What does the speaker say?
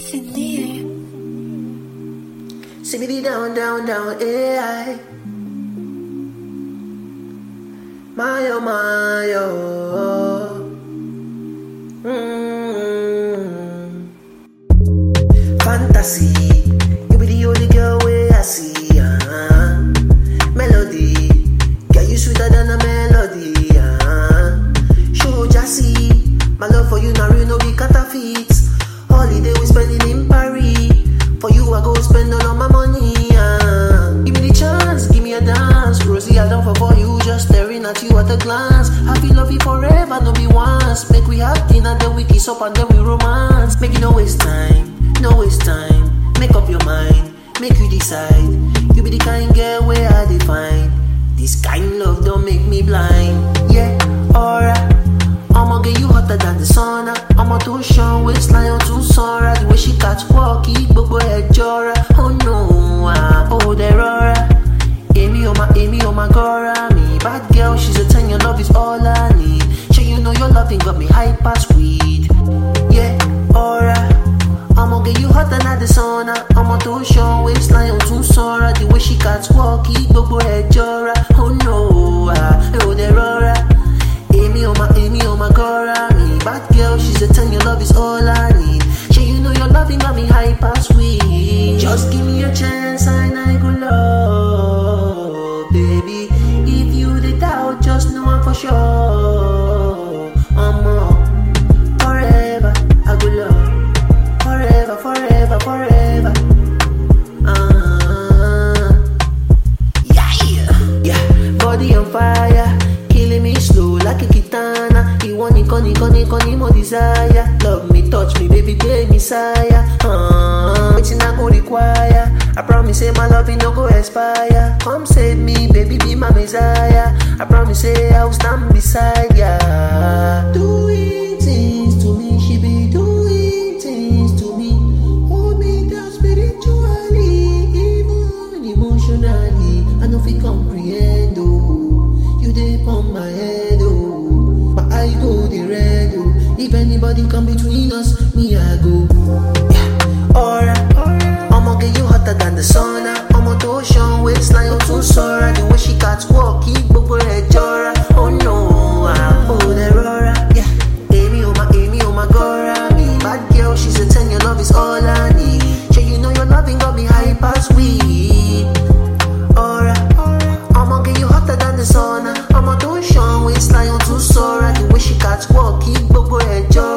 See me down, down, down, AI. My oh, my oh. Fantasy, you be the only girl where I see. Melody, girl you sweeter than a melody. Show Jassy, my love for you now real no be counterfeits. Holiday we spending in Paris. For you I go spend all of my money. Give me the chance, give me a dance. Rosie I done for you, just staring at you at a glance. I feel love you forever, no be once. Make we have dinner, then we kiss up and then we romance. Make you no waste time, no waste time. Make up your mind, make you decide. You be the kind girl where I define. This kind love don't make me blind. Yeah, alright. I'ma get you hotter than the sauna. I'ma to show waistline on to Sora. The way she catch walk, go ahead, Jora. Oh no, oh there Rora. Amy oh my Gora. Me bad girl, she's a 10. Your love is all I need. Sure you know your loving got me high past weed. Yeah, alright. I'ma get you hotter than the sauna. I'ma to show waistline on to Sora. The way she catch walk, go ahead, Jora. Oh no, oh there Rora. Amy oh my Gora. Me bad girl, she's a 10. Your love is all I need. Sure you know your loving got me high past weed. Just give me a chance and I go love, baby. If you the doubt, just know I'm for sure. Forever I go love. Forever, forever, forever. Yeah. Body on fire, killing me slow like a kitana. You want it, con more desire. Love me, touch me, baby, play me sire. Waiting I go require. I promise say my love no go expire. Come save me, baby, be my messiah. I promise say I'll stand beside ya. Doing things to me, she be doing things to me. Hold me down spiritually, even emotionally. I know if you comprehend, oh. You dey on my head, oh. My eye go the red, oh. If anybody come between us, me I go. Yeah, alright. I'ma get you hotter than the sauna. I'ma to ocean waistline on to Sora. The way she catch walk, go ahead, Jora. Oh no, oh there Rora. Yeah, Amy oh my Gora. Me bad girl, she's a 10. Your love is all I need. Sure you know your loving got me high past weed. Alright. I'ma get you hotter than the sauna. I'ma to ocean waistline on to Sora. The way she catch walk, go ahead, Jora.